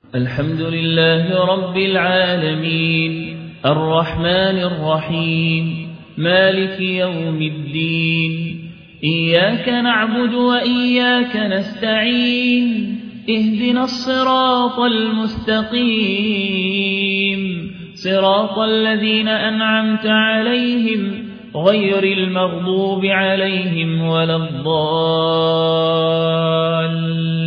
الحمد لله رب العالمين الرحمن الرحيم مالك يوم الدين إياك نعبد وإياك نستعين اهدنا الصراط المستقيم صراط الذين أنعمت عليهم غير المغضوب عليهم ولا الضالين